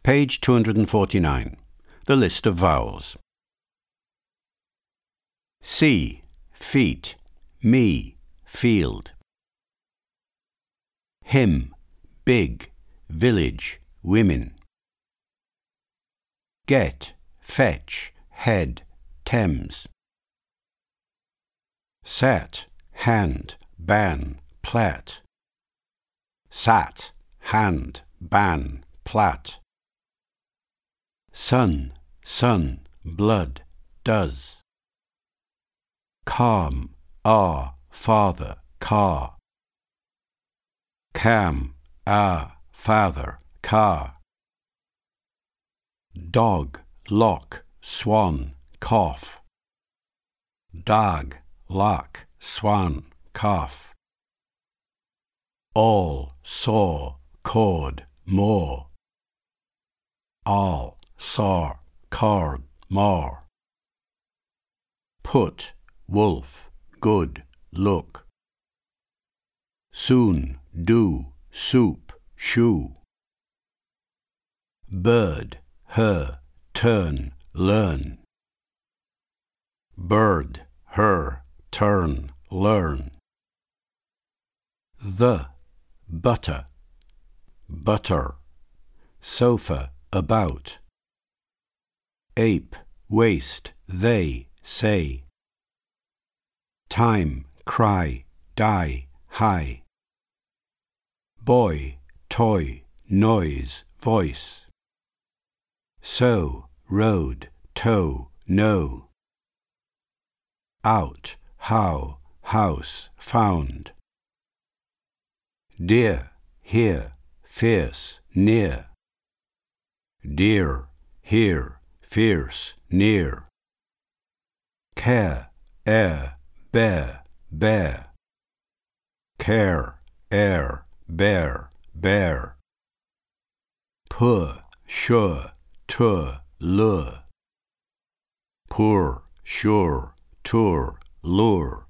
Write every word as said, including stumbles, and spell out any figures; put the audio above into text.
Page two hundred forty-nine. The list of vowels. See, feet, me, field. Him, big, village, women. Get, fetch, head, Thames. Sat, hand, ban, plat. Sat, hand, ban, plat. Sun, sun, blood, does. Calm, ah, father, car. Cam, ah, father, car. Dog, lock, swan, cough. Dag, lock, swan, calf. All, saw, cord, more. All, saw, cord, more. Put, wolf, good, look. Soon, do, soup, shoe. Bird, her, turn, learn. Bird, her, turn, learn. The, butter, butter. Sofa, about. Ape, waste, they, say. Time, cry, die, high. Boy, toy, noise, voice. So, road, toe, no. Out, how, house, found. Dear, here, fierce, near. Dear, here, fierce, near. Care, air, bear, bear. Care, air, bear, bear. Poor, sure, tour, lure. Poor, sure, tour, lure.